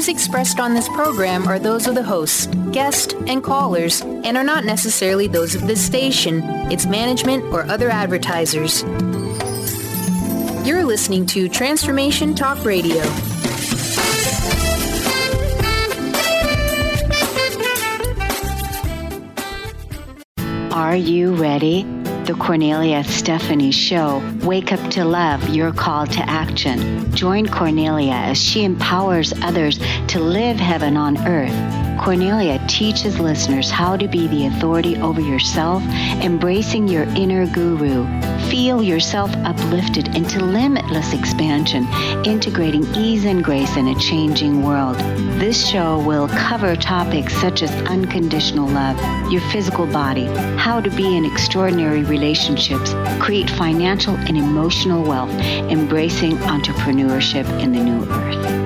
views expressed on this program are those of the hosts, guests, and callers, and are not necessarily those of this station, its management, or other advertisers. You're listening to Transformation Talk Radio. Are you ready? The Cornelia Stephanie Show. Wake up to love, your call to action. Join Cornelia as she empowers others to live heaven on earth. Cornelia teaches listeners how to be the authority over yourself, embracing your inner guru. Feel yourself uplifted into limitless expansion, integrating ease and grace in a changing world. This show will cover topics such as unconditional love, your physical body, how to be in extraordinary relationships, create financial and emotional wealth, embracing entrepreneurship in the new earth.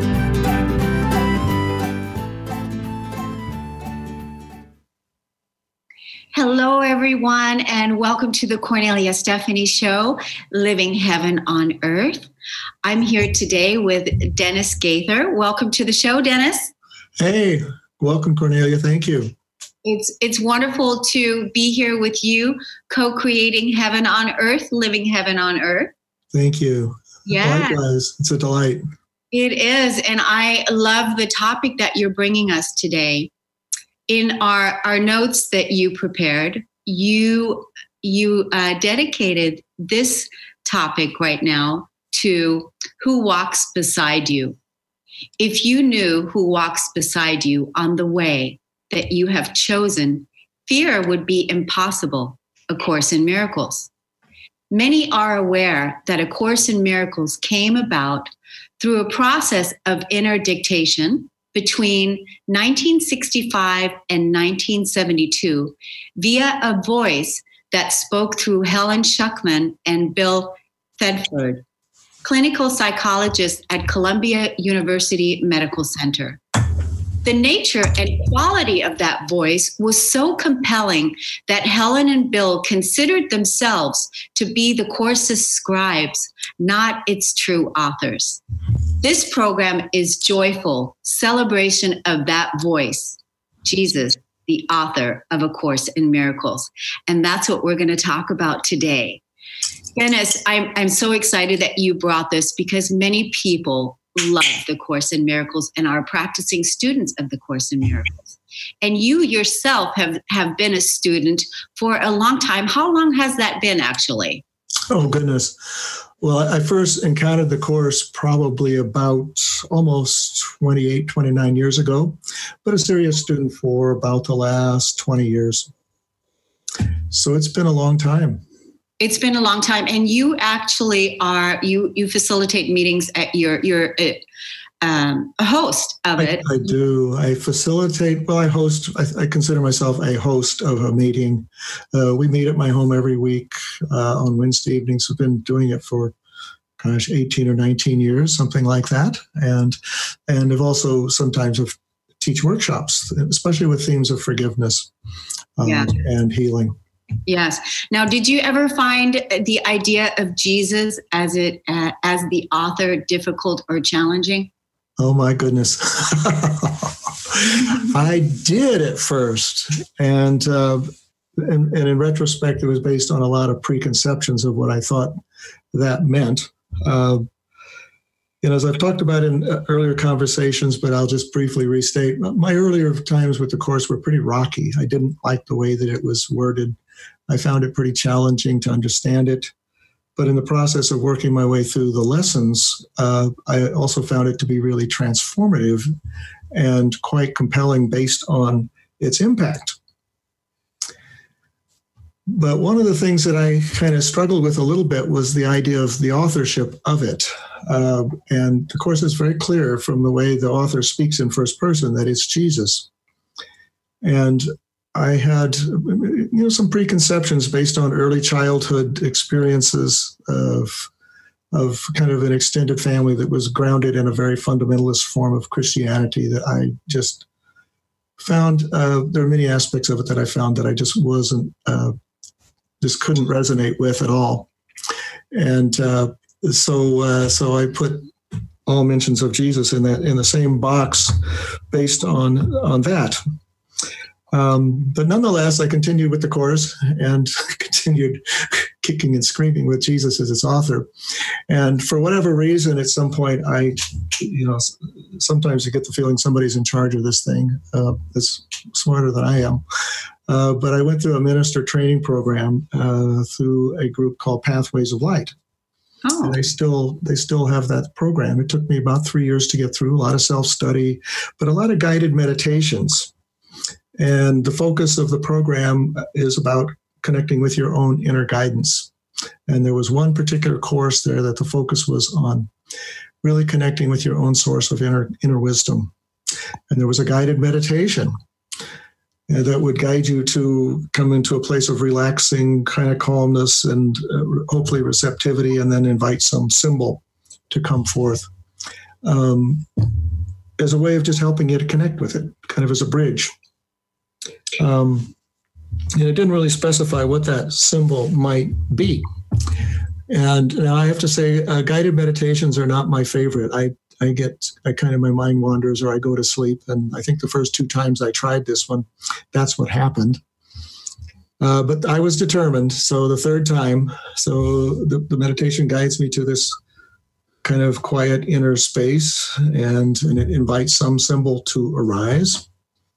Hello, everyone, and welcome to the Cornelia Stephanie Show, Living Heaven on Earth. I'm here today with Dennis Gaither. Welcome to the show, Dennis. Hey, welcome, Cornelia. Thank you. It's wonderful to be here with you, co-creating Heaven on Earth, Living Heaven on Earth. Thank you. Yeah. Likewise. It's a delight. It is, and I love the topic that you're bringing us today. In our notes that you prepared, you dedicated this topic right now to who walks beside you. If you knew who walks beside you on the way that you have chosen, fear would be impossible. A Course in Miracles. Many are aware that A Course in Miracles came about through a process of inner dictation between 1965 and 1972 via a voice that spoke through Helen Schucman and Bill Thetford, clinical psychologists at Columbia University Medical Center. The nature and quality of that voice was so compelling that Helen and Bill considered themselves to be the Course's scribes, not its true authors. This program is joyful celebration of that voice, Jesus, the author of A Course in Miracles. And that's what we're going to talk about today. Dennis, I'm so excited that you brought this because many people love the Course in Miracles and are practicing students of the Course in Miracles. And you yourself have been a student for a long time. How long has that been, actually? Oh, goodness. Well, I first encountered the Course probably about almost 28, 29 years ago, but a serious student for about the last 20 years. So it's been a long time. It's been a long time. And you actually are, you facilitate meetings at you're a host of it. I do. I facilitate, I host, I consider myself a host of a meeting. We meet at my home every week on Wednesday evenings. We've been doing it for, 18 or 19 years, something like that. And I've also sometimes teach workshops, especially with themes of forgiveness and healing. Yes. Now, did you ever find the idea of Jesus as the author difficult or challenging? Oh my goodness. I did at first. And in retrospect, it was based on a lot of preconceptions of what I thought that meant. As I've talked about in earlier conversations, but I'll just briefly restate, my earlier times with the Course were pretty rocky. I didn't like the way that it was worded. I found it pretty challenging to understand it. But in the process of working my way through the lessons, I also found it to be really transformative and quite compelling based on its impact. But one of the things that I kind of struggled with a little bit was the idea of the authorship of it. And the Course is very clear from the way the author speaks in first person that it's Jesus. And I had, some preconceptions based on early childhood experiences of kind of an extended family that was grounded in a very fundamentalist form of Christianity that I just found, there are many aspects of it that I found that I just couldn't resonate with at all. And so I put all mentions of Jesus in the same box based on that. But nonetheless, I continued with the course and continued kicking and screaming with Jesus as its author. And for whatever reason, at some point, sometimes you get the feeling somebody's in charge of this thing that's smarter than I am. But I went through a minister training program through a group called Pathways of Light. Oh. And they still have that program. It took me about 3 years to get through, a lot of self-study, but a lot of guided meditations. And the focus of the program is about connecting with your own inner guidance. And there was one particular course there that the focus was on really connecting with your own source of inner wisdom. And there was a guided meditation that would guide you to come into a place of relaxing kind of calmness and hopefully receptivity, and then invite some symbol to come forth as a way of just helping you to connect with it, kind of as a bridge. And it didn't really specify what that symbol might be. And now I have to say, guided meditations are not my favorite. I kind of, my mind wanders or I go to sleep. And I think the first 2 times I tried this one, that's what happened. But I was determined. So the third time, the meditation guides me to this kind of quiet inner space, and it invites some symbol to arise.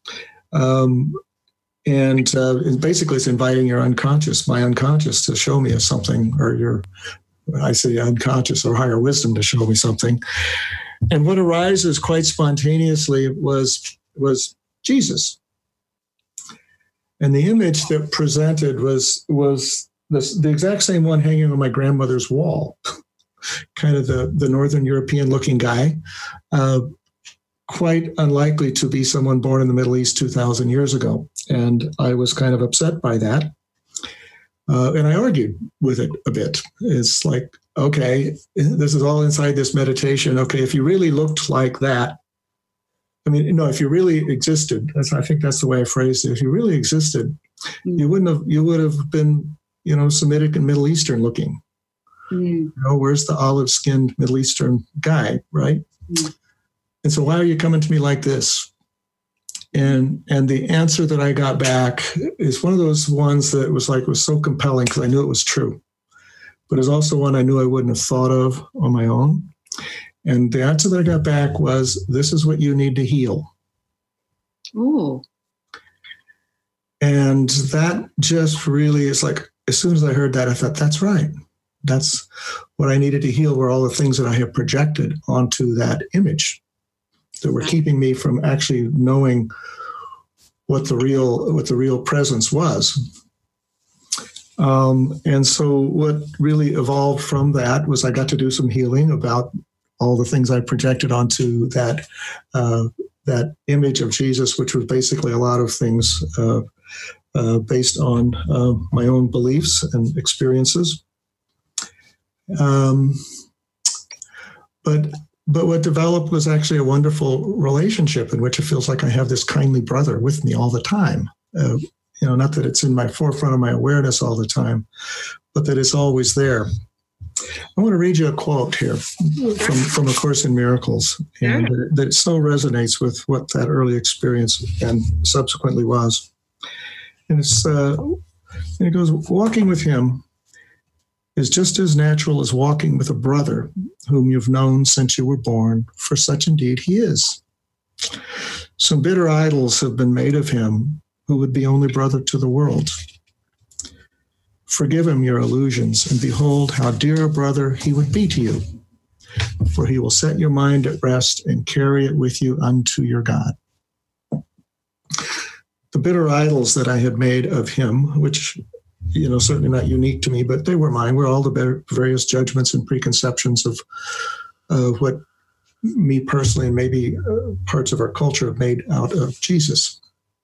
And basically it's inviting your unconscious, my unconscious, to show me something, or I say unconscious or higher wisdom to show me something. And what arises quite spontaneously was Jesus. And the image that presented was the exact same one hanging on my grandmother's wall, kind of the Northern European looking guy, quite unlikely to be someone born in the Middle East 2,000 years ago. And I was kind of upset by that. And I argued with it a bit. It's like, okay, this is all inside this meditation. Okay, if you really looked like that, if you really existed, I think that's the way I phrased it. If you really existed, you would have been, Semitic and Middle Eastern looking. Where's the olive-skinned Middle Eastern guy, right? And so why are you coming to me like this? And the answer that I got back is one of those ones that was so compelling because I knew it was true. But it's also one I knew I wouldn't have thought of on my own. And the answer that I got back was, this is what you need to heal. Ooh. And that just really is like, as soon as I heard that, I thought, that's right. That's what I needed to heal, were all the things that I have projected onto that image that were keeping me from actually knowing what the real presence was. And so what really evolved from that was I got to do some healing about all the things I projected onto that image of Jesus, which was basically a lot of things based on my own beliefs and experiences. But what developed was actually a wonderful relationship in which it feels like I have this kindly brother with me all the time. Not that it's in my forefront of my awareness all the time, but that it's always there. I want to read you a quote here from A Course in Miracles, and that so resonates with what that early experience and subsequently was. And it goes, walking with him is just as natural as walking with a brother whom you've known since you were born, for such indeed he is. Some bitter idols have been made of him, who would be only brother to the world. Forgive him your illusions, and behold how dear a brother he would be to you, for he will set your mind at rest and carry it with you unto your God. The bitter idols that I had made of him, which certainly not unique to me, but they were mine, were all the various judgments and preconceptions of what me personally and maybe parts of our culture have made out of Jesus.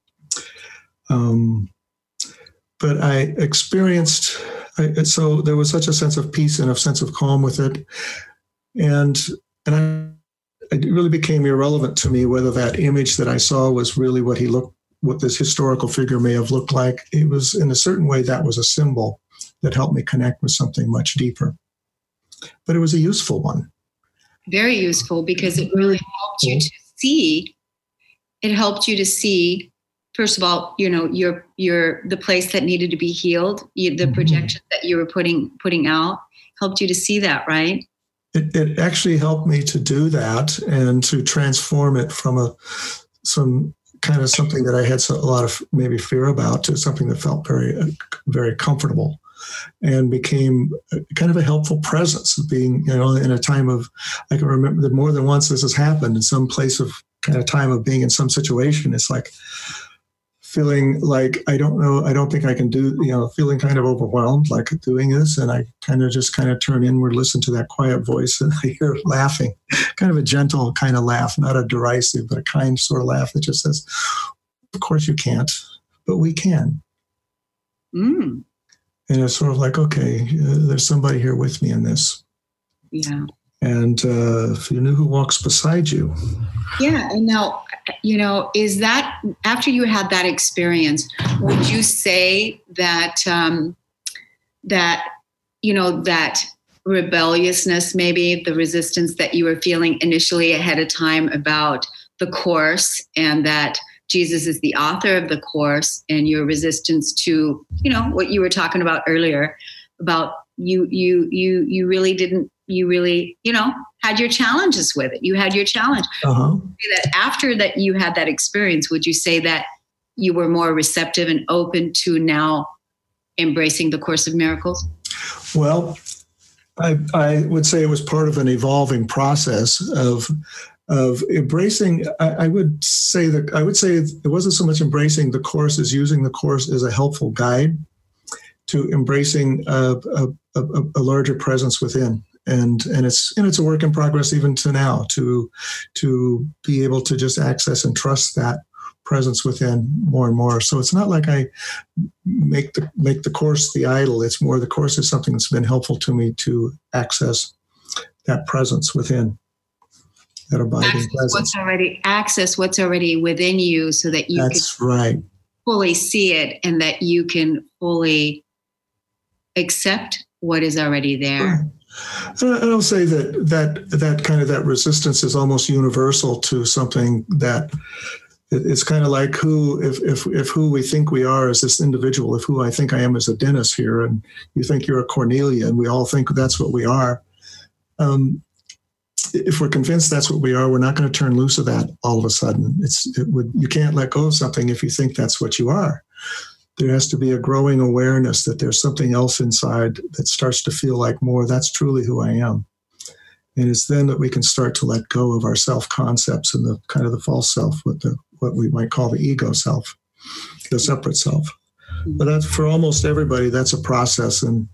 But I experienced, so there was such a sense of peace and a sense of calm with it. And it really became irrelevant to me whether that image that I saw was really what this historical figure may have looked like. It was, in a certain way, that was a symbol that helped me connect with something much deeper. But it was a useful one. Very useful, because it really helped you to see. It helped you to see, first of all, your the place that needed to be healed, the projection that you were putting out, helped you to see that, right? It actually helped me to do that and to transform it from some kind of something that I had a lot of maybe fear about to something that felt very, very comfortable, and became kind of a helpful presence of being, in a time of, I can remember that more than once this has happened in some place of kind of time of being in some situation. It's like feeling like, I don't think I can do, feeling kind of overwhelmed, like doing this. And I kind of turn inward, listen to that quiet voice, and I hear laughing, kind of a gentle kind of laugh, not a derisive, but a kind sort of laugh that just says, of course you can't, but we can. Mm. And it's sort of like, okay, there's somebody here with me in this. Yeah. And if you knew who walks beside you. Yeah. And now, is that, after you had that experience, would you say that, that rebelliousness, maybe the resistance that you were feeling initially ahead of time about the Course, and that Jesus is the author of the Course, and your resistance to, what you were talking about earlier about you really had your challenges with it. You had your challenge. Uh-huh. That after that you had that experience, would you say that you were more receptive and open to now embracing the Course of Miracles? Well, I would say it was part of an evolving process of embracing. I would say it wasn't so much embracing the Course as using the Course as a helpful guide to embracing a larger presence within. And it's a work in progress even to now, to be able to just access and trust that presence within more and more. So it's not like I make the Course the idol. It's more the Course is something that's been helpful to me to access that presence within, that abiding presence. Access what's already within you, so that you can fully see it, and that you can fully accept what is already there. Right. I'll say that kind of that resistance is almost universal to something that it's kind of like if who we think we are as this individual, if who I think I am as a Dennis here, and you think you're a Cornelia, and we all think that's what we are. If we're convinced that's what we are, we're not going to turn loose of that all of a sudden. You can't let go of something if you think that's what you are. There has to be a growing awareness that there's something else inside that starts to feel like more, that's truly who I am. And it's then that we can start to let go of our self-concepts and the kind of the false self, what we might call the ego self, the separate self. But that's for almost everybody, that's a process. And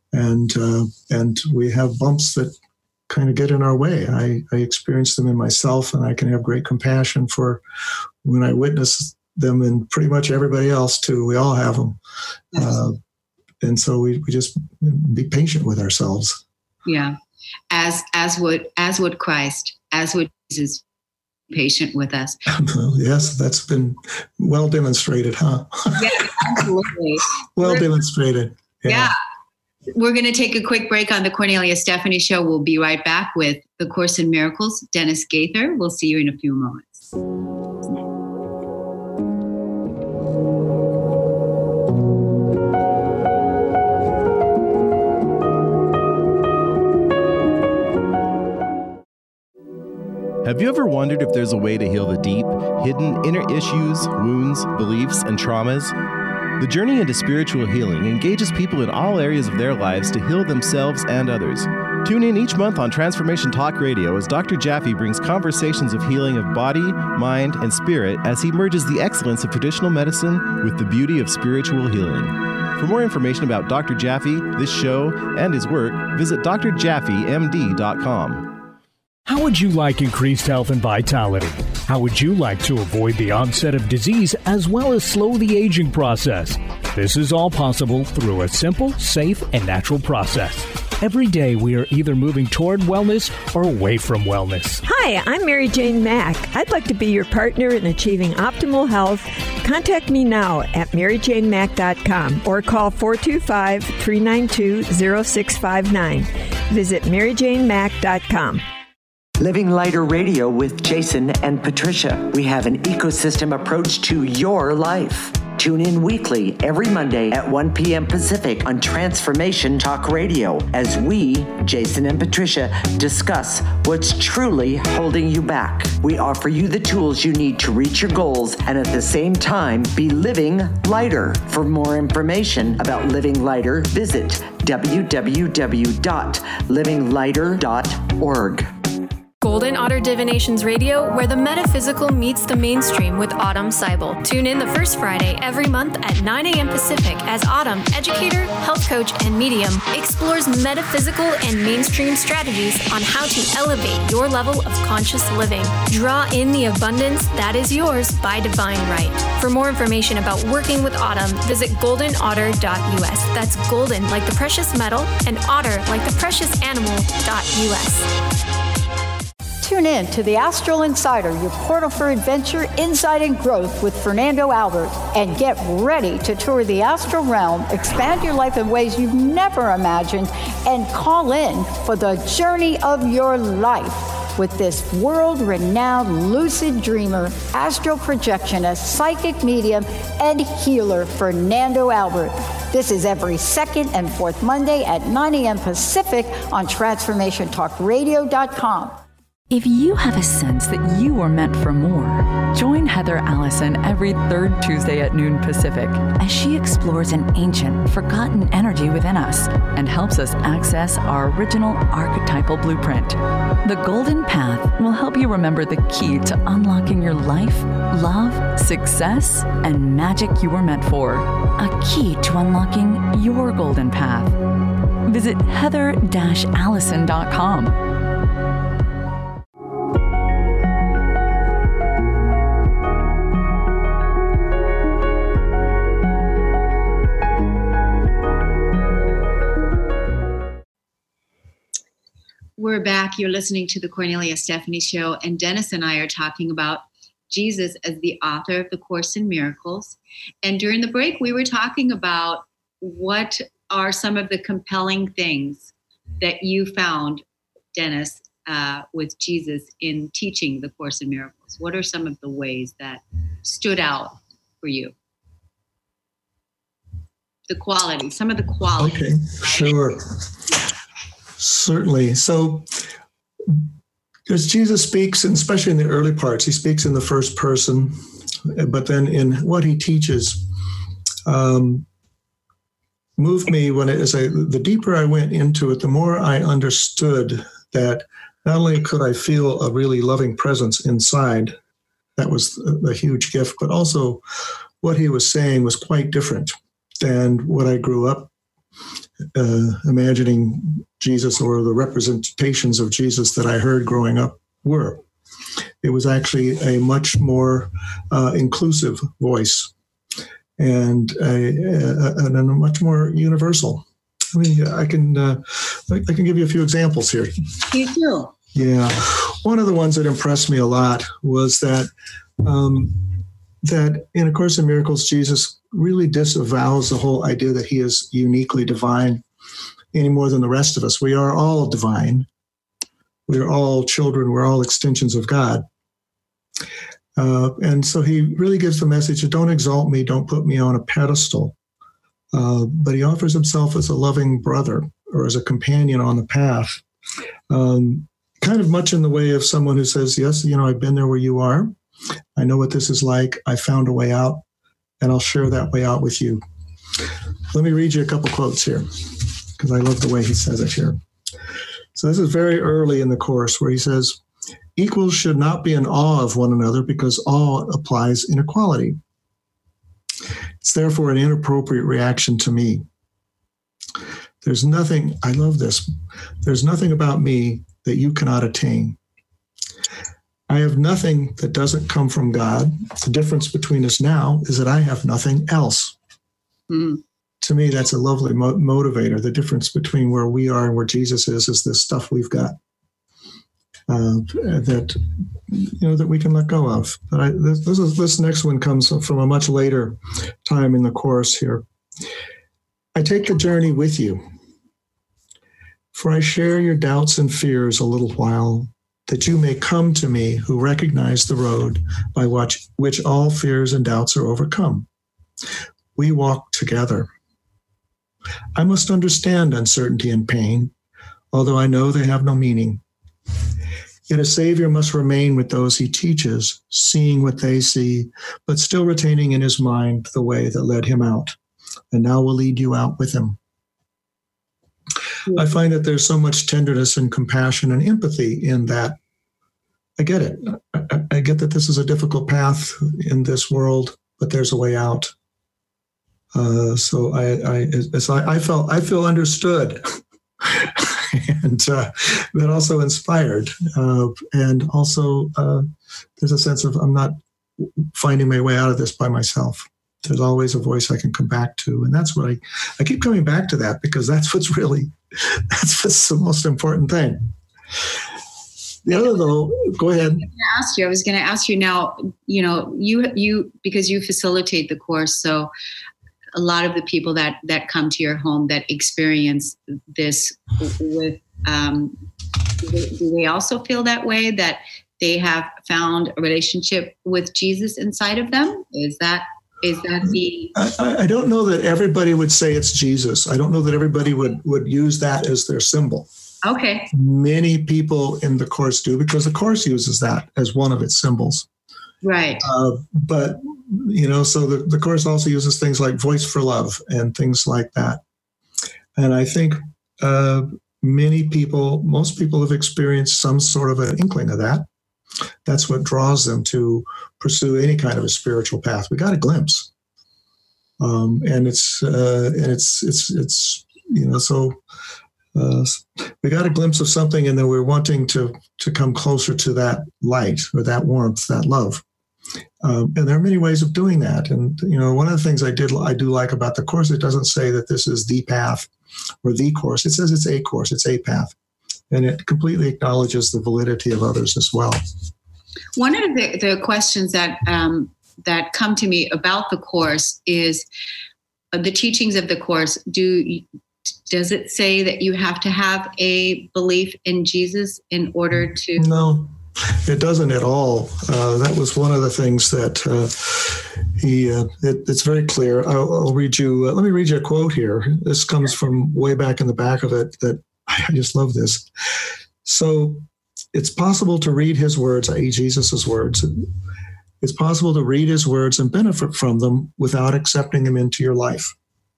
we have bumps that kind of get in our way. I experience them in myself, and I can have great compassion for when I witness them in pretty much everybody else too. We all have them. Yes. And so we just be patient with ourselves. Yeah. As would Christ, as would Jesus, patient with us. Yes, that's been well demonstrated, huh? Yeah, absolutely. Demonstrated. Yeah. We're going to take a quick break on the Cornelia Stephanie Show. We'll be right back with The Course in Miracles, Dennis Gaither. We'll see you in a few moments. Have you ever wondered if there's a way to heal the deep, hidden inner issues, wounds, beliefs, and traumas? The journey into spiritual healing engages people in all areas of their lives to heal themselves and others. Tune in each month on Transformation Talk Radio as Dr. Jaffe brings conversations of healing of body, mind, and spirit as he merges the excellence of traditional medicine with the beauty of spiritual healing. For more information about Dr. Jaffe, this show, and his work, visit drjaffemd.com. How would you like increased health and vitality? How would you like to avoid the onset of disease as well as slow the aging process? This is all possible through a simple, safe, and natural process. Every day we are either moving toward wellness or away from wellness. Hi, I'm Mary Jane Mack. I'd like to be your partner in achieving optimal health. Contact me now at maryjanemack.com or call 425-392-0659. Visit maryjanemack.com. Living Lighter Radio with Jason and Patricia. We have an ecosystem approach to your life. Tune in weekly every Monday at 1 p.m. Pacific on Transformation Talk Radio as we, Jason and Patricia, discuss what's truly holding you back. We offer you the tools you need to reach your goals and at the same time be living lighter. For more information about Living Lighter, visit www.livinglighter.org. Golden Otter Divinations Radio, where the metaphysical meets the mainstream with Autumn Seibel. Tune in the first Friday every month at 9 a.m. Pacific as Autumn, educator, health coach, and medium, explores metaphysical and mainstream strategies on how to elevate your level of conscious living. Draw in the abundance that is yours by divine right. For more information about working with Autumn, visit goldenotter.us. That's golden like the precious metal and otter like the precious animal.us. Tune in to the Astral Insider, your portal for adventure, insight, and growth with Fernando Albert. And get ready to tour the astral realm, expand your life in ways you've never imagined, and call in for the journey of your life with this world-renowned lucid dreamer, astral projectionist, psychic medium, and healer, Fernando Albert. This is every second and fourth Monday at 9 a.m. Pacific on TransformationTalkRadio.com. If you have a sense that you are meant for more, join Heather Allison every third Tuesday at noon Pacific as she explores an ancient, forgotten energy within us and helps us access our original archetypal blueprint. The Golden Path will help you remember the key to unlocking your life, love, success, and magic you were meant for. A key to unlocking your golden path. Visit heather-allison.com. We're back. You're listening to the Cornelia Stephanie Show, and Dennis and I are talking about Jesus as the author of the Course in Miracles. And during the break, we were talking about what are some of the compelling things that you found, Dennis, with Jesus in teaching the Course in Miracles. What are some of the ways that stood out for you? The quality, some of the qualities. Okay, sure. Certainly. So as Jesus speaks, and especially in the early parts, he speaks in the first person, but then in what he teaches moved me the deeper I went into it, the more I understood that not only could I feel a really loving presence inside, that was a huge gift, but also what he was saying was quite different than what I grew up imagining Jesus or the representations of Jesus that I heard growing up were. It was actually a much more inclusive voice and a much more universal. I mean, I can give you a few examples here. You do. Yeah, one of the ones that impressed me a lot was that in A Course in Miracles, Jesus really disavows the whole idea that he is uniquely divine any more than the rest of us. We are all divine. We are all children. We're all extensions of God. And so he really gives the message of don't exalt me, don't put me on a pedestal. But he offers himself as a loving brother or as a companion on the path, kind of much in the way of someone who says, yes, I've been there where you are. I know what this is like. I found a way out, and I'll share that way out with you. Let me read you a couple quotes here, because I love the way he says it here. So this is very early in the Course where he says, equals should not be in awe of one another because awe applies inequality. It's therefore an inappropriate reaction to me. There's nothing, I love this, there's nothing about me that you cannot attain. I have nothing that doesn't come from God. The difference between us now is that I have nothing else. Mm. To me, that's a lovely motivator. The difference between where we are and where Jesus is this stuff we've got that we can let go of. But this next one comes from a much later time in the Course here. I take the journey with you, for I share your doubts and fears a little while, that you may come to me who recognize the road by which all fears and doubts are overcome. We walk together. I must understand uncertainty and pain, although I know they have no meaning. Yet a Savior must remain with those he teaches, seeing what they see, but still retaining in his mind the way that led him out, and now will lead you out with him. I find that there's so much tenderness and compassion and empathy in that. I get it. I get that this is a difficult path in this world, but there's a way out. So I feel understood. And that also inspired. And also there's a sense of I'm not finding my way out of this by myself. There's always a voice I can come back to. And that's what I keep coming back to that, because that's what's the most important thing. The other, though, go ahead. I was going to ask you now, you because you facilitate the course, so a lot of the people that come to your home that experience this with, do they also feel that way, that they have found a relationship with Jesus inside of them? Is that the... I don't know that everybody would say it's Jesus. I don't know that everybody would use that as their symbol. Okay. Many people in the Course do, because the Course uses that as one of its symbols. Right. But, so the Course also uses things like voice for love and things like that. And I think most people have experienced some sort of an inkling of that. That's what draws them to pursue any kind of a spiritual path. We got a glimpse. We got a glimpse of something, and then we're wanting to come closer to that light or that warmth, that love. And there are many ways of doing that. And, one of the things I do like about the Course, it doesn't say that this is the path or the course. It says it's a course, it's a path. And it completely acknowledges the validity of others as well. One of the questions that come to me about the Course is the teachings of the Course. Does it say that you have to have a belief in Jesus in order to? No, it doesn't at all. That was one of the things that it's very clear. I'll read you. Let me read you a quote here. This comes from way back in the back of it. That I just love this. So it's possible to read his words, i.e. Jesus's words. It's possible to read his words and benefit from them without accepting him into your life.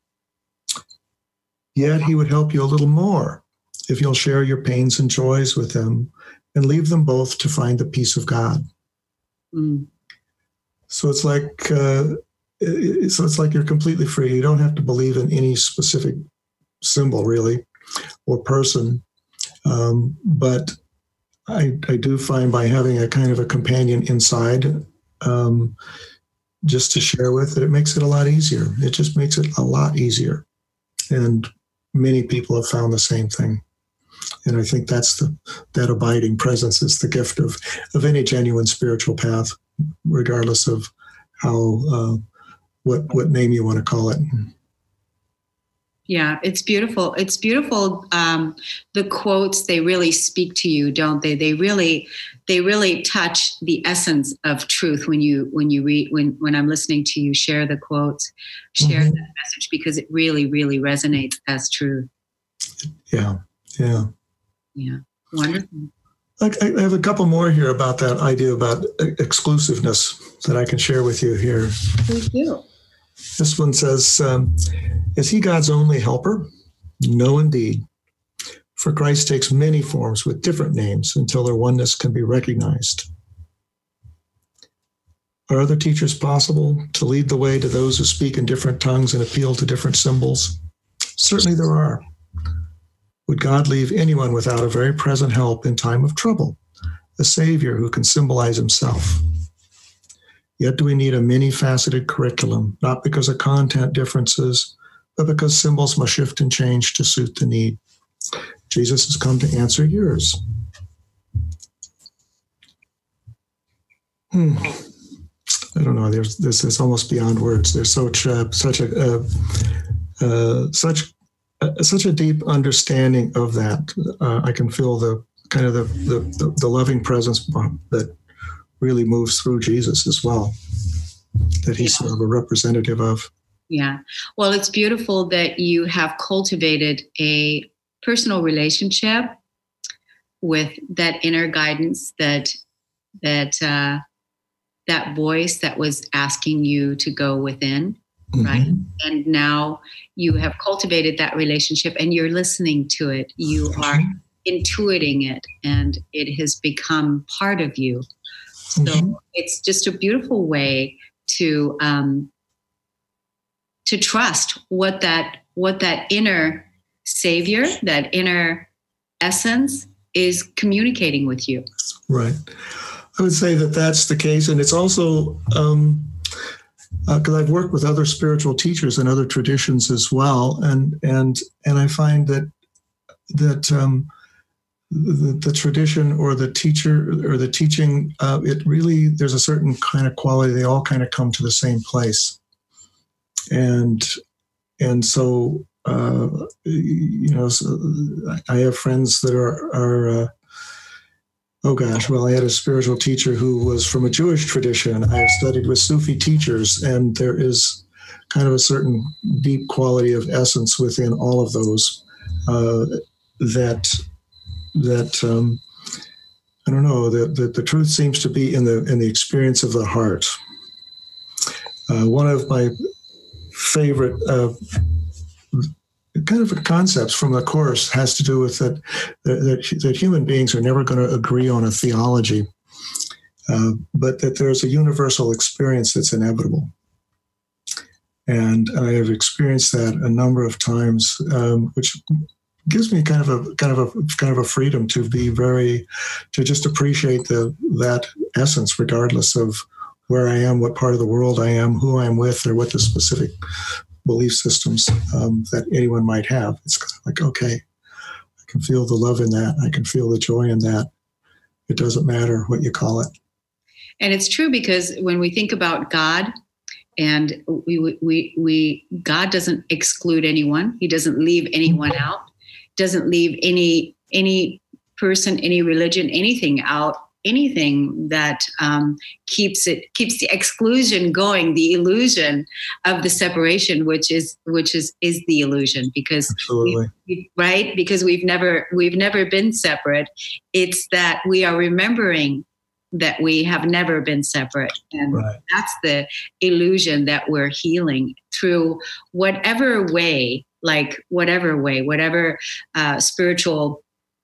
Yet he would help you a little more if you'll share your pains and joys with him and leave them both to find the peace of God. Mm. So it's like you're completely free. You don't have to believe in any specific symbol, really, or person. But I do find by having a kind of a companion inside, just to share with, it makes it a lot easier. It just makes it a lot easier. And many people have found the same thing. And I think that abiding presence is the gift of any genuine spiritual path, regardless of how, what name you want to call it. Yeah, it's beautiful. It's beautiful. The quotes, they really speak to you, don't they? They really touch the essence of truth when you read, when I'm listening to you share the quotes, share that message, because it really, really resonates as truth. Yeah. Wonderful. I have a couple more here about that idea about exclusiveness that I can share with you here. Please do. This one says, is he God's only helper? No, indeed. For Christ takes many forms with different names until their oneness can be recognized. Are other teachers possible to lead the way to those who speak in different tongues and appeal to different symbols? Certainly there are. Would God leave anyone without a very present help in time of trouble, a Savior who can symbolize himself? Yet do we need a many-faceted curriculum, not because of content differences, but because symbols must shift and change to suit the need. Jesus has come to answer yours. I don't know. This is almost beyond words. There's such a deep understanding of that. I can feel kind of the loving presence that really moves through Jesus as well, that he's sort of a representative of. Yeah. Well, it's beautiful that you have cultivated a personal relationship with that inner guidance, that voice that was asking you to go within, right? And now you have cultivated that relationship and you're listening to it. You are intuiting it and it has become part of you. So it's just a beautiful way to trust what that inner savior, that inner essence is communicating with you. Right. I would say that that's the case. And it's also because I've worked with other spiritual teachers and other traditions as well. And I find that the tradition or the teacher or the teaching, it really, there's a certain kind of quality. They all kind of come to the same place. And so, so I have friends that are I had a spiritual teacher who was from a Jewish tradition. I've studied with Sufi teachers, and there is kind of a certain deep quality of essence within all of those that I don't know, the truth seems to be in the experience of the heart. One of my favorite kind of concepts from the Course has to do with that human beings are never going to agree on a theology, but that there's a universal experience that's inevitable. And I have experienced that a number of times, which gives me kind of a freedom to just appreciate that essence, regardless of where I am, what part of the world I am, who I'm with, or what the specific belief systems that anyone might have. It's like, okay, I can feel the love in that. I can feel the joy in that. It doesn't matter what you call it. And it's true, because when we think about God, and God doesn't exclude anyone. He doesn't leave anyone out. Doesn't leave any person, any religion, anything out. Anything that keeps the exclusion going, the illusion of the separation, which is the illusion, because because we've never been separate. It's that we are remembering that we have never been separate, and that's the illusion that we're healing through whatever way, whatever spiritual,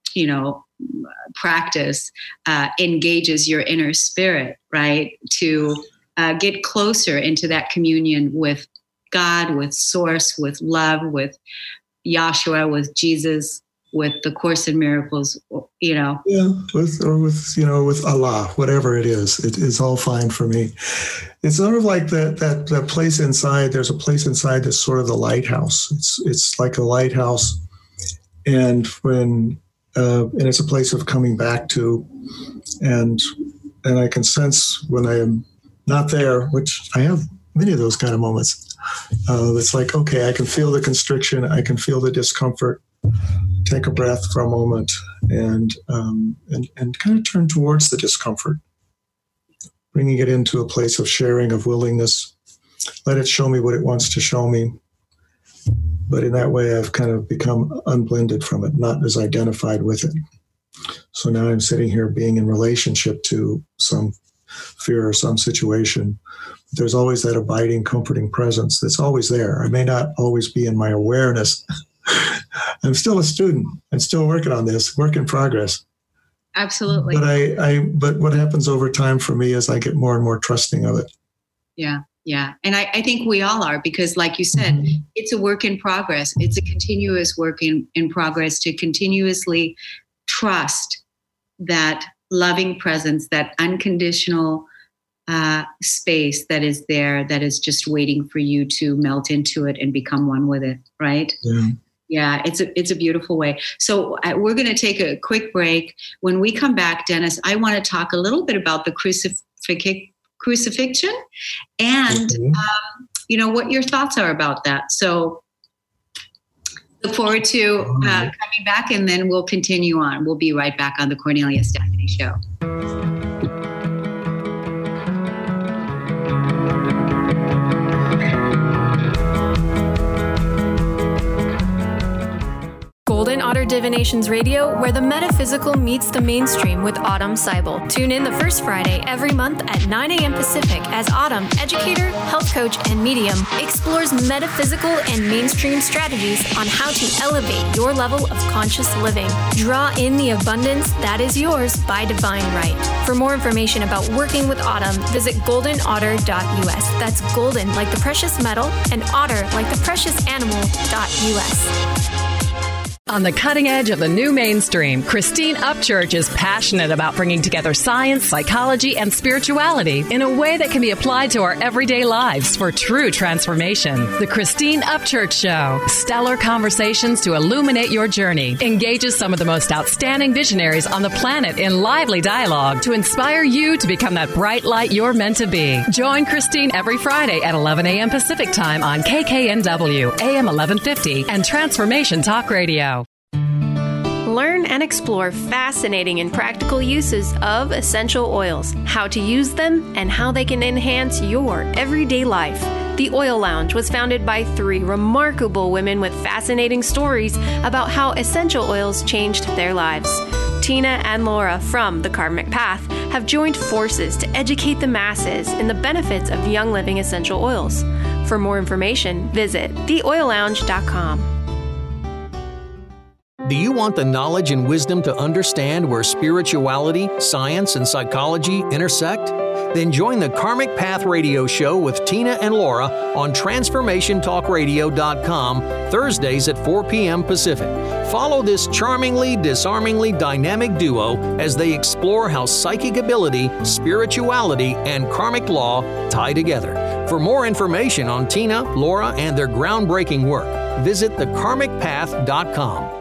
practice engages your inner spirit, right? To get closer into that communion with God, with Source, with love, with Yahshua, with Jesus, with the Course in Miracles, Yeah, with Allah, whatever it is, it is all fine for me. It's sort of like that place inside. There's a place inside that's sort of the lighthouse. It's like a lighthouse, and it's a place of coming back to, and I can sense when I am not there, which I have many of those kind of moments. It's like, okay, I can feel the constriction, I can feel the discomfort. Take a breath for a moment and kind of turn towards the discomfort, bringing it into a place of sharing, of willingness. Let it show me what it wants to show me. But in that way, I've kind of become unblended from it, not as identified with it. So now I'm sitting here being in relationship to some fear or some situation. There's always that abiding, comforting presence that's always there. I may not always be in my awareness. I'm still a student. I'm still working on this, work in progress. Absolutely. But what happens over time for me is I get more and more trusting of it. Yeah. Yeah. And I think we all are, because like you said, it's a work in progress. It's a continuous work in progress to continuously trust that loving presence, that unconditional space that is there, that is just waiting for you to melt into it and become one with it. Right. Yeah. Yeah, it's a beautiful way. So we're going to take a quick break. When we come back, Dennis, I want to talk a little bit about the crucifixion and, what your thoughts are about that. So Look forward to coming back, and then we'll continue on. We'll be right back on the Cornelia Stephanie Show. Golden Otter Divinations Radio, where the metaphysical meets the mainstream with Autumn Seibel. Tune in the first Friday every month at 9 a.m. Pacific as Autumn, educator, health coach, and medium, explores metaphysical and mainstream strategies on how to elevate your level of conscious living. Draw in the abundance that is yours by divine right. For more information about working with Autumn, visit goldenotter.us. That's golden like the precious metal and otter like the precious animal.us. On the cutting edge of the new mainstream, Christine Upchurch is passionate about bringing together science, psychology, and spirituality in a way that can be applied to our everyday lives for true transformation. The Christine Upchurch Show, stellar conversations to illuminate your journey, engages some of the most outstanding visionaries on the planet in lively dialogue to inspire you to become that bright light you're meant to be. Join Christine every Friday at 11 a.m. Pacific Time on KKNW, AM 1150, and Transformation Talk Radio. Learn and explore fascinating and practical uses of essential oils, how to use them, and how they can enhance your everyday life. The Oil Lounge was founded by 3 remarkable women with fascinating stories about how essential oils changed their lives. Tina and Laura from The Karmic Path have joined forces to educate the masses in the benefits of Young Living essential oils. For more information, visit theoillounge.com. Do you want the knowledge and wisdom to understand where spirituality, science, and psychology intersect? Then join the Karmic Path Radio Show with Tina and Laura on TransformationTalkRadio.com Thursdays at 4 p.m. Pacific. Follow this charmingly, disarmingly dynamic duo as they explore how psychic ability, spirituality, and karmic law tie together. For more information on Tina, Laura, and their groundbreaking work, visit thekarmicpath.com.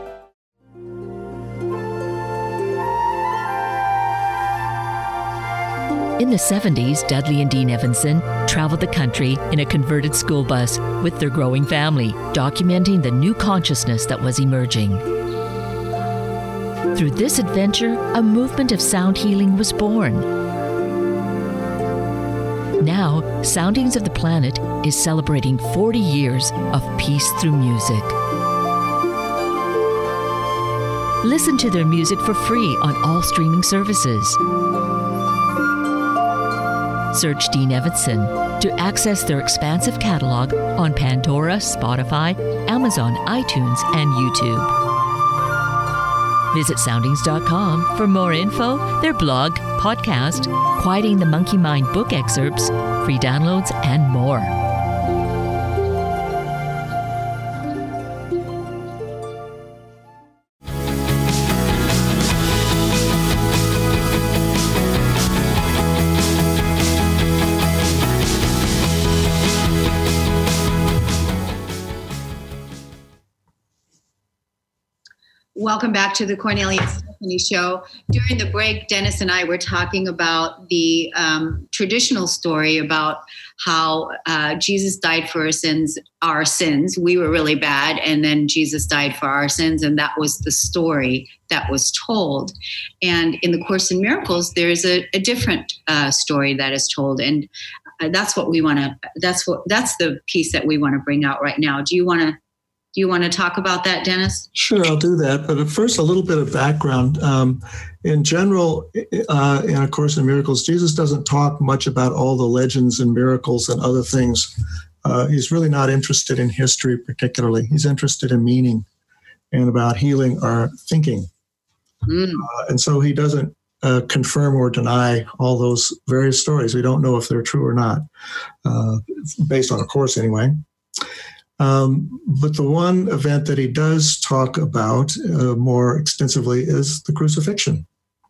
In the 70s, Dudley and Dean Evanson traveled the country in a converted school bus with their growing family, documenting the new consciousness that was emerging. Through this adventure, a movement of sound healing was born. Now, Soundings of the Planet is celebrating 40 years of peace through music. Listen to their music for free on all streaming services. Search Dean Evanson to access their expansive catalog on Pandora, Spotify, Amazon, iTunes, and YouTube. Visit soundings.com for more info, their blog, podcast, Quieting the Monkey Mind book excerpts, free downloads, and more. Welcome back to the Cornelia Stephanie Show. During the break, Dennis and I were talking about the traditional story about how Jesus died for our sins. We were really bad, and then Jesus died for our sins, and that was the story that was told. And in the Course in Miracles, there's a different story that is told, and that's what we want to. That's the piece that we want to bring out right now. Do you want to talk about that, Dennis? Sure, I'll do that. But first, a little bit of background. In general, in A Course in Miracles, Jesus doesn't talk much about all the legends and miracles and other things. He's really not interested in history particularly. He's interested in meaning and about healing our thinking. And so he doesn't confirm or deny all those various stories. We don't know if they're true or not, based on A Course anyway. But the one event that he does talk about more extensively is the crucifixion.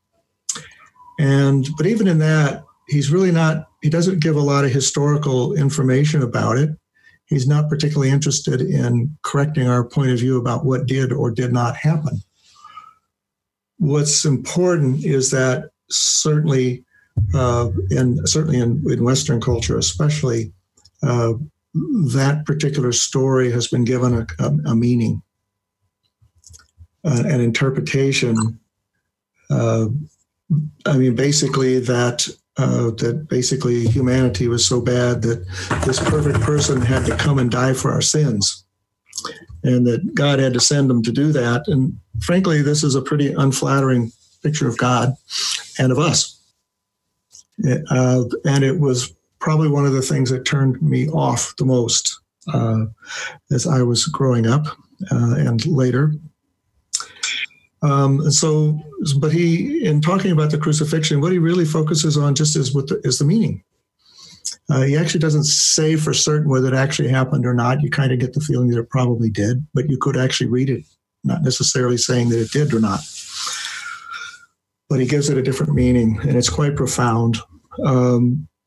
But even in that, he doesn't give a lot of historical information about it. He's not particularly interested in correcting our point of view about what did or did not happen. What's important is that certainly in Western culture especially, that particular story has been given a meaning. an interpretation. Basically that basically humanity was so bad that this perfect person had to come and die for our sins, and that God had to send him to do that. And frankly, this is a pretty unflattering picture of God and of us. And it was probably one of the things that turned me off the most as I was growing up and later. But he, in talking about the crucifixion, what he really focuses on just is the meaning. He actually doesn't say for certain whether it actually happened or not. You kind of get the feeling that it probably did, but you could actually read it, not necessarily saying that it did or not. But he gives it a different meaning, and it's quite profound. I'll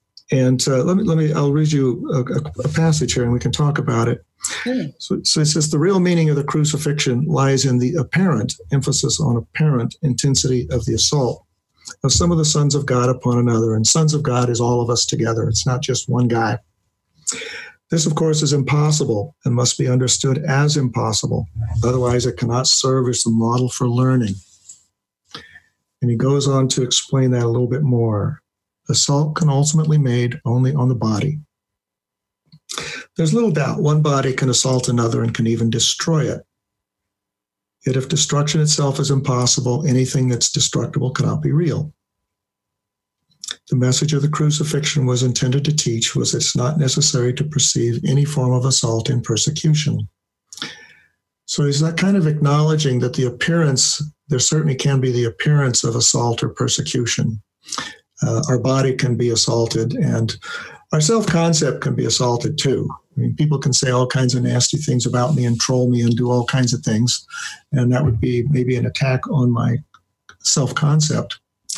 read you a passage here, and we can talk about it. So it says, the real meaning of the crucifixion lies in the apparent, emphasis on apparent, intensity of the assault of some of the sons of God upon another. And sons of God is all of us together. It's not just one guy. This, of course, is impossible and must be understood as impossible. Otherwise, it cannot serve as a model for learning. And he goes on to explain that a little bit more. Assault can ultimately be made only on the body. There's little doubt one body can assault another and can even destroy it. Yet if destruction itself is impossible, anything that's destructible cannot be real. The message of the crucifixion was intended to teach was it's not necessary to perceive any form of assault in persecution. So he's not kind of acknowledging that the appearance, there certainly can be the appearance of assault or persecution. Our body can be assaulted, and our self-concept can be assaulted too. I mean, people can say all kinds of nasty things about me and troll me and do all kinds of things, and that would be maybe an attack on my self-concept.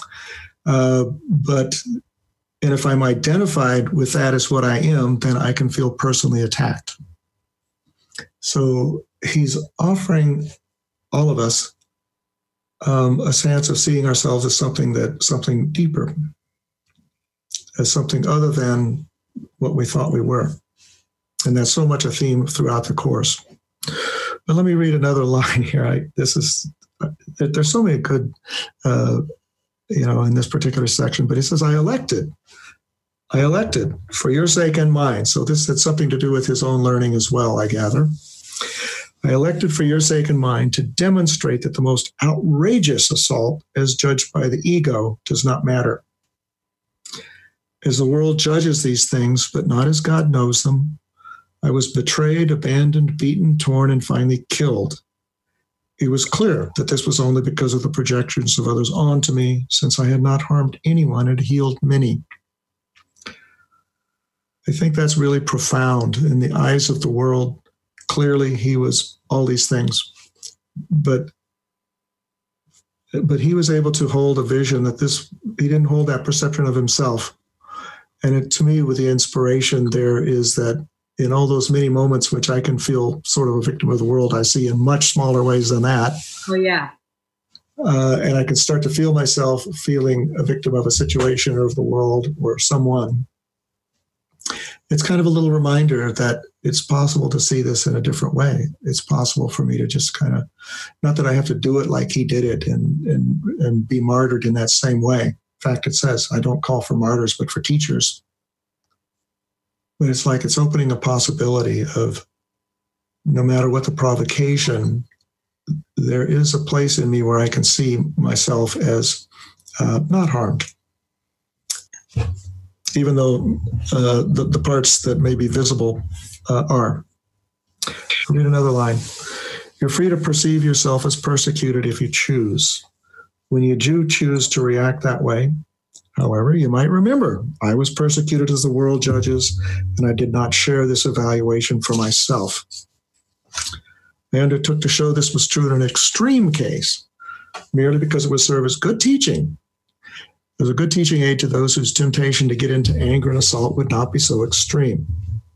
And if I'm identified with that as what I am, then I can feel personally attacked. So he's offering all of us a sense of seeing ourselves as something deeper, as something other than what we thought we were. And that's so much a theme throughout the course. But let me read another line here. There's so many good, in this particular section, but he says, I elected for your sake and mine. So this had something to do with his own learning as well, I gather. I elected for your sake and mine to demonstrate that the most outrageous assault, as judged by the ego, does not matter. As the world judges these things, but not as God knows them, I was betrayed, abandoned, beaten, torn, and finally killed. It was clear that this was only because of the projections of others onto me, since I had not harmed anyone and healed many. I think that's really profound. In the eyes of the world, clearly he was all these things, but he was able to hold a vision that he didn't hold that perception of himself. And to me, with the inspiration there is that in all those many moments which I can feel sort of a victim of the world, I see in much smaller ways than that. Oh, yeah. And I can start to feel myself feeling a victim of a situation or of the world or someone. It's kind of a little reminder that it's possible to see this in a different way. It's possible for me to just kind of, not that I have to do it like he did it and be martyred in that same way. In fact, it says, I don't call for martyrs, but for teachers. But it's like it's opening a possibility of no matter what the provocation, there is a place in me where I can see myself as not harmed. Even though the parts that may be visible are. I'll read another line. You're free to perceive yourself as persecuted if you choose. When you do choose to react that way, however, you might remember, I was persecuted as the world judges, and I did not share this evaluation for myself. I undertook to show this was true in an extreme case, merely because it would serve as good teaching. As a good teaching aid to those whose temptation to get into anger and assault would not be so extreme.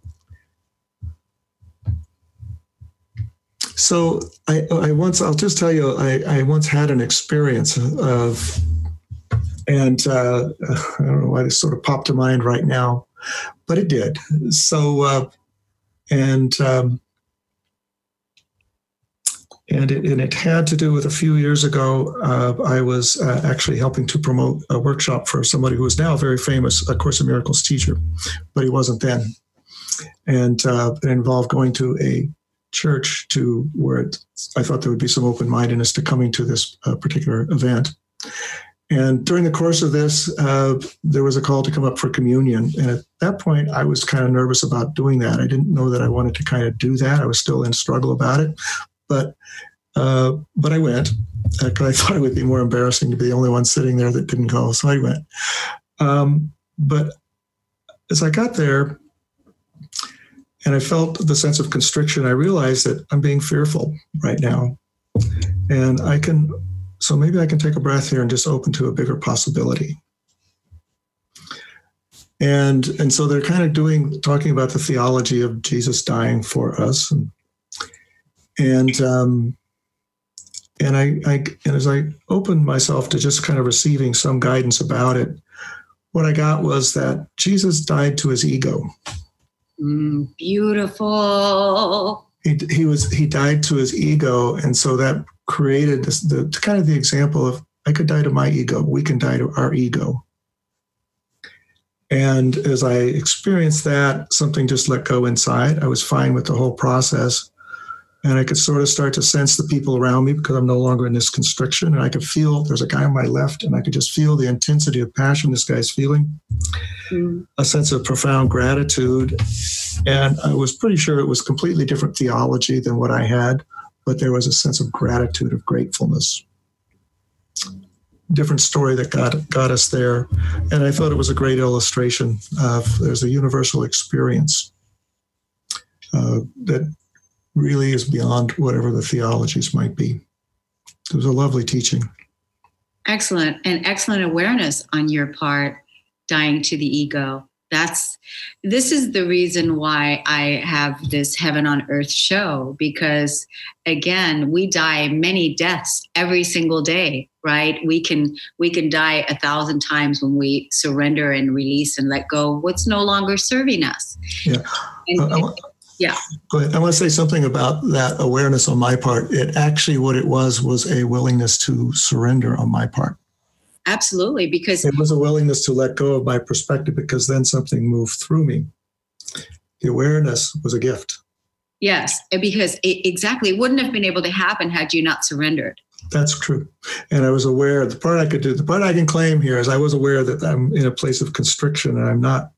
So I'll just tell you, I once had an experience of, and I don't know why this sort of popped to mind right now, but it did. So, And it had to do with a few years ago, I was actually helping to promote a workshop for somebody who is now a very famous A Course in Miracles teacher, but he wasn't then. And it involved going to a church where I thought there would be some open-mindedness to coming to this particular event. And during the course of this, there was a call to come up for communion. And at that point, I was kind of nervous about doing that. I didn't know that I wanted to kind of do that. I was still in struggle about it. But I went because I thought it would be more embarrassing to be the only one sitting there that didn't go. So I went. But as I got there and I felt the sense of constriction, I realized that I'm being fearful right now. And so maybe I can take a breath here and just open to a bigger possibility. And so they're kind of talking about the theology of Jesus dying for us. And as I opened myself to just kind of receiving some guidance about it, what I got was that Jesus died to his ego. Beautiful. He died to his ego, and so that created the kind of the example of I could die to my ego. We can die to our ego. And as I experienced that, something just let go inside. I was fine with the whole process. And I could sort of start to sense the people around me because I'm no longer in this constriction. And I could feel there's a guy on my left, and I could just feel the intensity of passion this guy's feeling, a sense of profound gratitude. And I was pretty sure it was completely different theology than what I had, but there was a sense of gratitude, of gratefulness. Different story that got us there. And I thought it was a great illustration of there's a universal experience that really is beyond whatever the theologies might be. It was a lovely teaching. Excellent. And excellent awareness on your part, dying to the ego. This is the reason why I have this Heaven on Earth show, because again, we die many deaths every single day, right? We can die 1,000 times when we surrender and release and let go of what's no longer serving us. Yeah. Yeah. Go ahead. I want to say something about that awareness on my part. It actually, what it was a willingness to surrender on my part. Absolutely, because it was a willingness to let go of my perspective, because then something moved through me. The awareness was a gift. Yes, because exactly, it wouldn't have been able to happen had you not surrendered. That's true. And I was aware, the part I can claim here is I was aware that I'm in a place of constriction and I'm not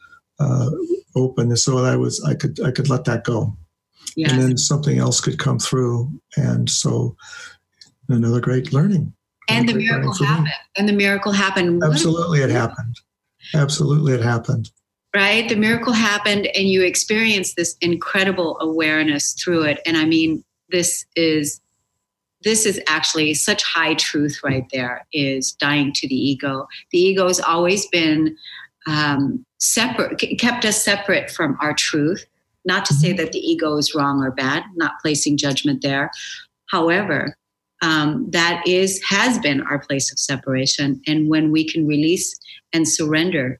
open. And so I could let that go. Yes. And then something else could come through. And so another great learning. And the miracle happened. And the miracle happened. Absolutely, it happened. Absolutely, it happened. Right? The miracle happened, and you experienced this incredible awareness through it. And I mean, this is actually such high truth right there, is dying to the ego. The ego has always been separate, kept us separate from our truth. Not to say that the ego is wrong or bad, not placing judgment there. However, that has been our place of separation. And when we can release and surrender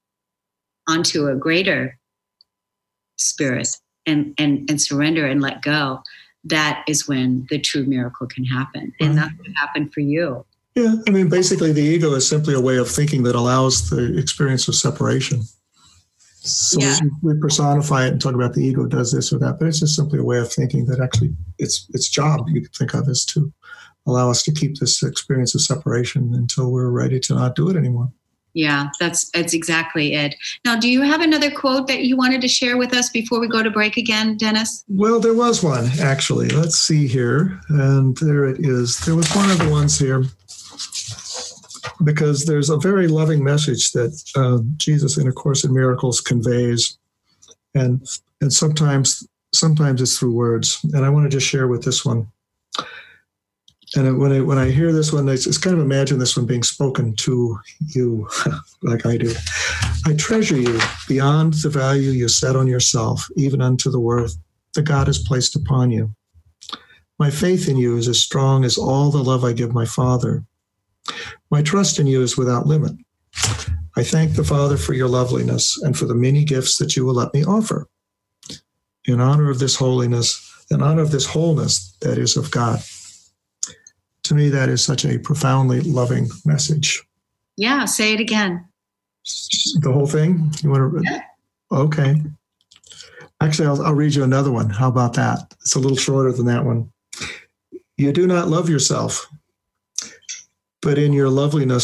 onto a greater spirit and surrender and let go, that is when the true miracle can happen. And that's what happened for you. Yeah, I mean, basically the ego is simply a way of thinking that allows the experience of separation. So we personify it and talk about the ego does this or that, but it's just simply a way of thinking that actually its job, you could think of, is to allow us to keep this experience of separation until we're ready to not do it anymore. Yeah, that's exactly it. Now, do you have another quote that you wanted to share with us before we go to break again, Dennis? Well, there was one, actually. Let's see here. And there it is. There was one of the ones here, because there's a very loving message that Jesus in A Course in Miracles conveys. And sometimes it's through words. And I want to just share with this one. And when I hear this one, it's kind of imagine this one being spoken to you like I do. I treasure you beyond the value you set on yourself, even unto the worth that God has placed upon you. My faith in you is as strong as all the love I give my Father. My trust in you is without limit. I thank the Father for your loveliness and for the many gifts that you will let me offer. In honor of this holiness, in honor of this wholeness that is of God. To me, that is such a profoundly loving message. Yeah, say it again. The whole thing? You want to? Yeah. Okay. Actually, I'll read you another one. How about that? It's a little shorter than that one. You do not love yourself, but in his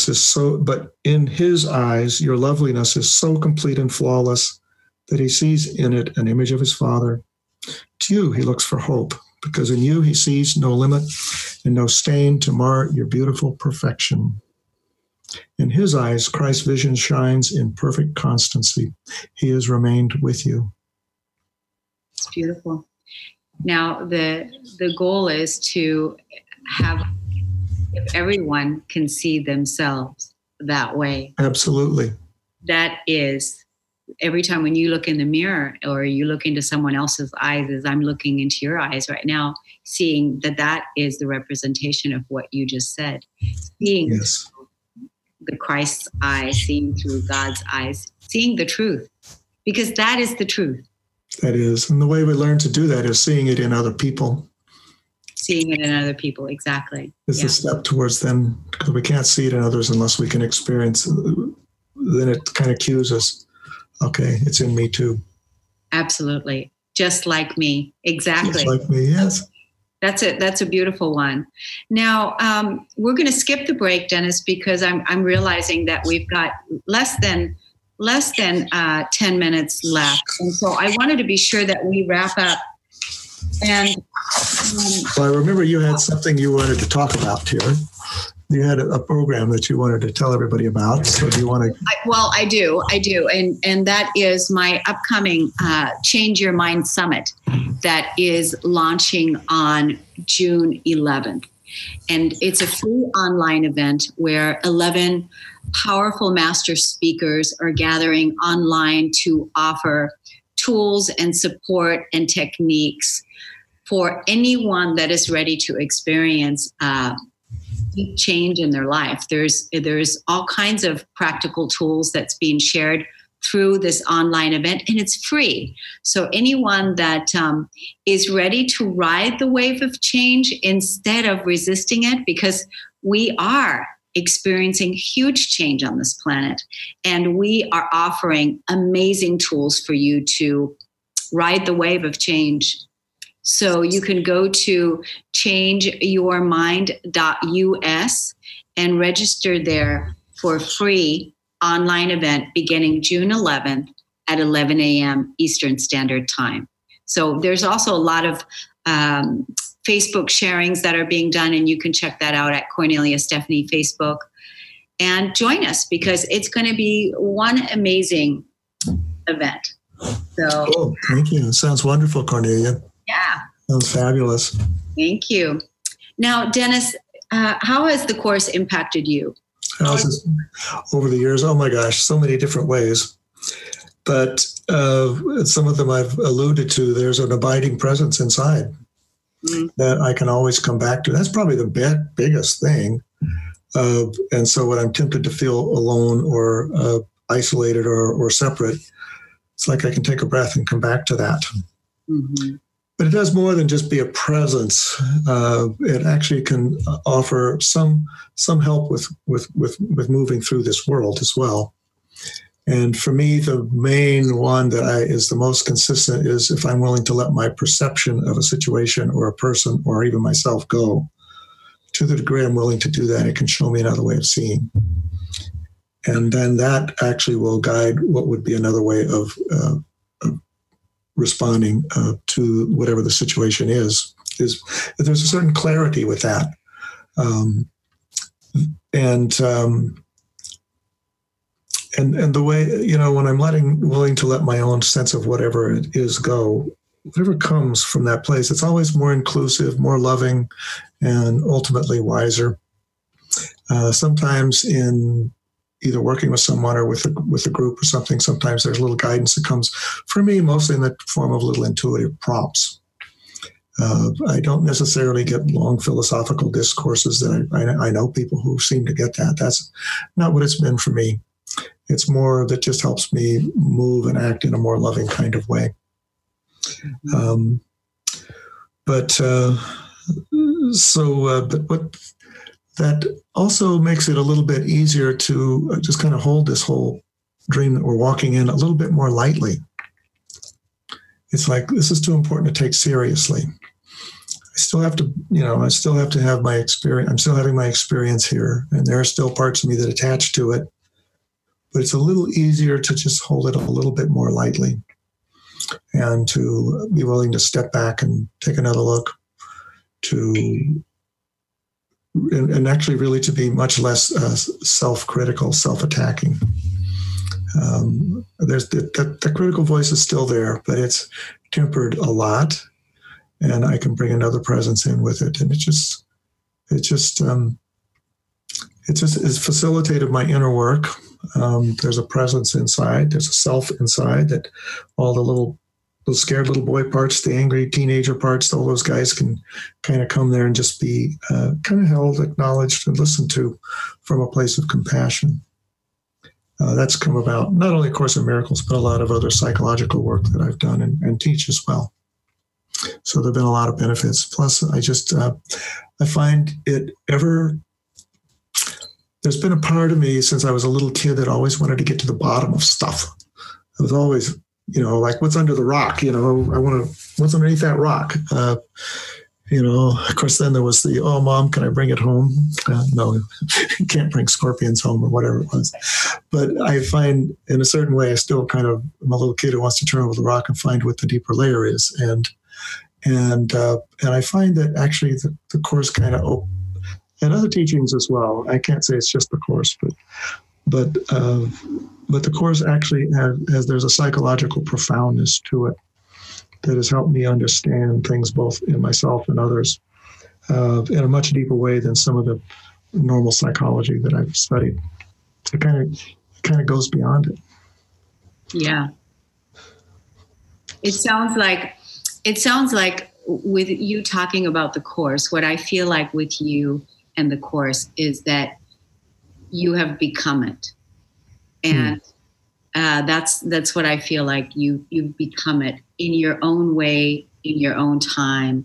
eyes, your loveliness is so complete and flawless that he sees in it an image of his Father. To you, he looks for hope, because in you he sees no limit and no stain to mar your beautiful perfection. In his eyes, Christ's vision shines in perfect constancy. He has remained with you. It's beautiful. Now, the goal is to have, if everyone can see themselves that way. Absolutely. That is, every time when you look in the mirror or you look into someone else's eyes, as I'm looking into your eyes right now, seeing that is the representation of what you just said. Seeing the Christ's eyes, seeing through God's eyes, seeing the truth, because that is the truth. That is. And the way we learn to do that is seeing it in other people. Seeing it in other people, exactly. It's a step towards them, because we can't see it in others unless we can experience it. Then it kind of cues us, okay, it's in me too. Absolutely. Just like me. Exactly. Just like me, yes. That's a beautiful one. Now, we're going to skip the break, Dennis, because I'm realizing that we've got less than 10 minutes left. And so I wanted to be sure that we wrap up. And well, I remember you had something you wanted to talk about here. You had a program that you wanted to tell everybody about. So do you want to? Well, I do. And that is my upcoming Change Your Mind Summit that is launching on June 11th. And it's a free online event where 11 powerful master speakers are gathering online to offer tools and support and techniques for anyone that is ready to experience deep change in their life. There's all kinds of practical tools that's being shared through this online event, and it's free. So anyone that is ready to ride the wave of change instead of resisting it, because we are experiencing huge change on this planet, and we are offering amazing tools for you to ride the wave of change. So you can go to changeyourmind.us and register there for a free online event beginning June 11th at 11 a.m. Eastern Standard Time. So there's also a lot of Facebook sharings that are being done, and you can check that out at Cornelia Stephanie Facebook. And join us, because it's going to be one amazing event. So, cool. Thank you. Sounds wonderful, Cornelia. Yeah. Sounds fabulous. Thank you. Now, Dennis, how has the course impacted you? Over the years, oh my gosh, so many different ways. But some of them I've alluded to. There's an abiding presence inside that I can always come back to. That's probably the biggest thing. And so when I'm tempted to feel alone or isolated or separate, it's like I can take a breath and come back to that. Mm-hmm. But it does more than just be a presence. It actually can offer some help with moving through this world as well. And for me, the main one that is the most consistent is if I'm willing to let my perception of a situation or a person or even myself go. To the degree I'm willing to do that, it can show me another way of seeing. And then that actually will guide what would be another way of responding to whatever the situation is there's a certain clarity with that. And the way, when I'm willing to let my own sense of whatever it is go, whatever comes from that place, it's always more inclusive, more loving, and ultimately wiser. Sometimes in either working with someone or with a group or something, sometimes there's a little guidance that comes, for me, mostly in the form of little intuitive prompts. I don't necessarily get long philosophical discourses that I know people who seem to get that. That's not what it's been for me. It's more that just helps me move and act in a more loving kind of way. But what that also makes it a little bit easier to just kind of hold this whole dream that we're walking in a little bit more lightly. It's like, this is too important to take seriously. I still have to have my experience. I'm still having my experience here, and there are still parts of me that attach to it, but it's a little easier to just hold it a little bit more lightly and to be willing to step back and take another look, and actually really to be much less self-critical, self-attacking. There's the critical voice is still there, but it's tempered a lot, and I can bring another presence in with it. And it just has facilitated my inner work. There's a presence inside. There's a self inside that all the scared little boy parts, the angry teenager parts, all those guys can kind of come there and just be kind of held, acknowledged, and listened to from a place of compassion. That's come about not only A Course in Miracles, but a lot of other psychological work that I've done and teach as well. So there have been a lot of benefits. Plus, I find it there's been a part of me since I was a little kid that always wanted to get to the bottom of stuff. I was always, like, what's under the rock? What's underneath that rock? Of course, then there was oh, Mom, can I bring it home? No, you can't bring scorpions home or whatever it was. But I find, in a certain way, I still kind of am a little kid who wants to turn over the rock and find what the deeper layer is. And I find that actually the Course kind of, and other teachings as well. I can't say it's just the Course, but the Course actually there's a psychological profoundness to it that has helped me understand things both in myself and others in a much deeper way than some of the normal psychology that I've studied. It kind of goes beyond it. Yeah. It sounds like with you talking about the Course, what I feel like with you and the Course is that you have become it. And that's what I feel like. You've become it in your own way, in your own time.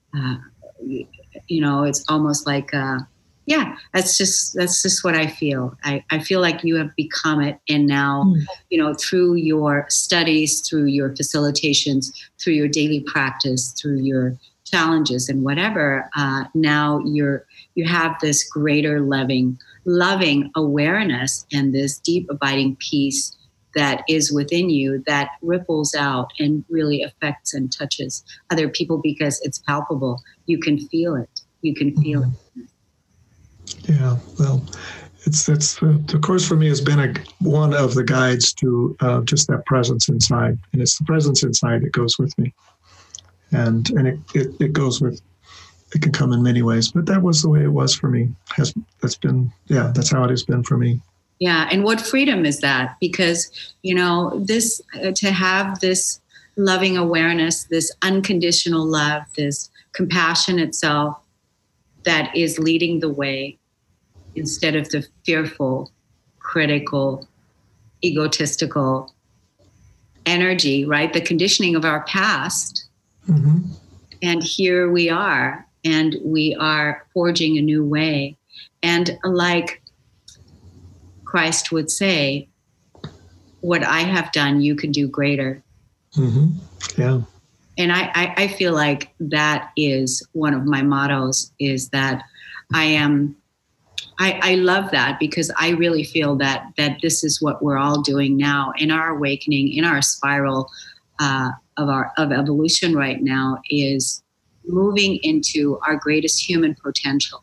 It's almost like, that's just what I feel. I feel like you have become it. And now, through your studies, through your facilitations, through your daily practice, through your challenges and whatever, now you have this greater loving awareness and this deep abiding peace that is within you that ripples out and really affects and touches other people because it's palpable. You can feel it. it. Yeah, well, the Course for me has been one of the guides to just that presence inside, and it's the presence inside that goes with me, and it goes with. It can come in many ways, but that was the way it was for me. That's how it has been for me. Yeah, and what freedom is that? Because, this to have this loving awareness, this unconditional love, this compassion itself that is leading the way instead of the fearful, critical, egotistical energy, right? The conditioning of our past. Mm-hmm. And here we are, and we are forging a new way. And like Christ would say, what I have done, you can do greater. Mm-hmm. Yeah. And I feel like that is one of my mottos, is that I love that, because I really feel that this is what we're all doing now in our awakening, in our spiral of evolution right now, is moving into our greatest human potential,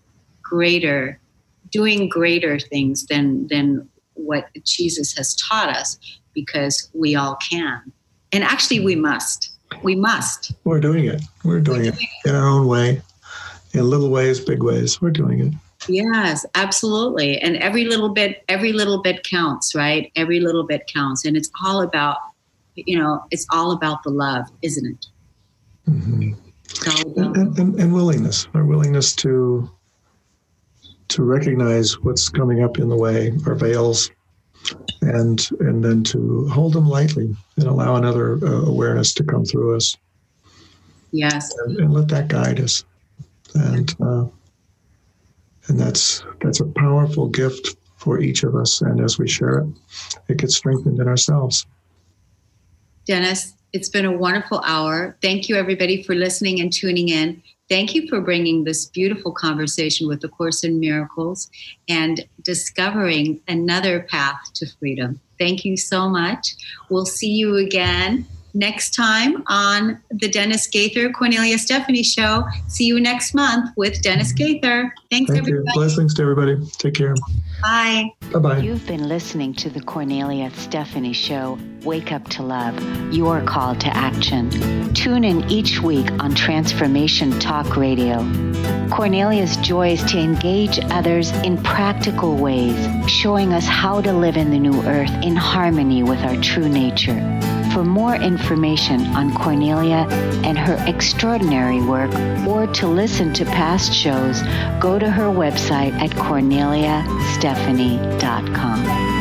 doing greater things than what Jesus has taught us, because we all can. And actually we must. We're doing it. We're doing it in our own way, in little ways, big ways. We're doing it. Yes, absolutely. And every little bit counts, right? Every little bit counts. And it's all about, it's all about the love, isn't it? Mm-hmm. And willingness, our willingness to recognize what's coming up in the way, our veils, and then to hold them lightly and allow another awareness to come through us. Yes. And let that guide us. And that's a powerful gift for each of us. And as we share it, it gets strengthened in ourselves. Dennis, it's been a wonderful hour. Thank you, everybody, for listening and tuning in. Thank you for bringing this beautiful conversation with the Course in Miracles and discovering another path to freedom. Thank you so much. We'll see you again next time on the Dennis Gaither Cornelia Stephanie Show. See you next month with Dennis Gaither. Thanks, Thank everybody. you. Blessings to everybody. Take care. Bye. Bye-bye. You've been listening to the Cornelia Stephanie Show, Wake Up to Love, your call to action. Tune in each week on Transformation Talk Radio. Cornelia's joy is to engage others in practical ways, showing us how to live in the new earth in harmony with our true nature. For more information on Cornelia and her extraordinary work, or to listen to past shows, go to her website at corneliastephanie.com.